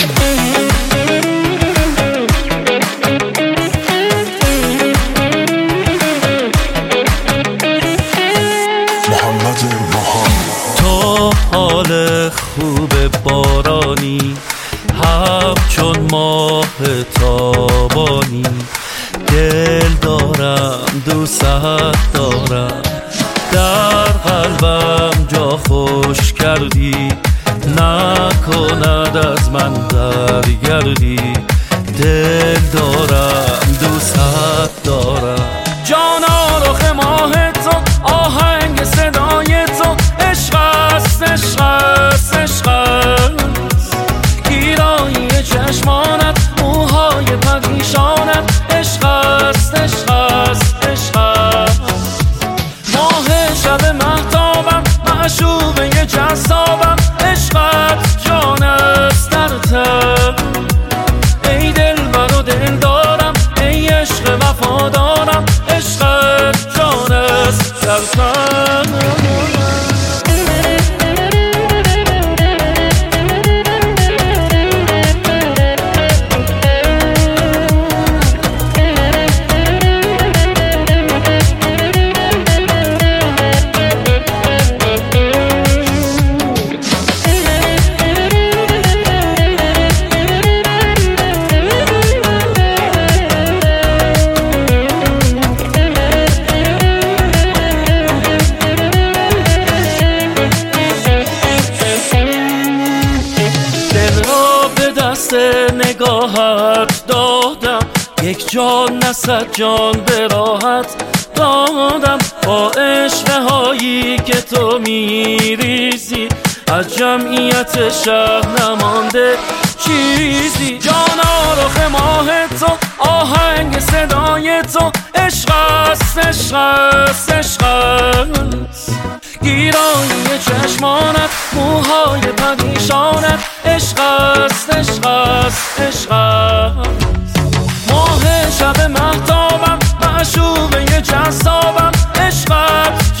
تو حال خوب بارانی، همچون ماه تابانی، دل دارم دوست دارم، در قلبم جا خوش کردی، نکند از من درگردی، دل دارم دوست دارم. جانا رخ ماه تو، آهنگ صدای تو، عشق است عشق است عشق است، گیرایی چشمانت، موهای پریشانت، عشق است عشق است عشق است. ماه شب مهتابم، معشوقه جذابم، عشقت جان است در تن، ای دلبر و دل دارم، ای عشق وفادارم، عشقت جان است در تن. نگاهت دادم، یک جان نه صد جان به راحت دادم، با عشق هایی که تو میریزی، از جمعیت شهر نمانده چیزی. جانا رخ ماه تو، آهنگ صدای تو، عشق است عشق است عشق است، گیرایی چشمانت، موهای پریشانت، عشق است عشق است عشق است. ماه شب مهتابم، معشوقه جذابم، عشقت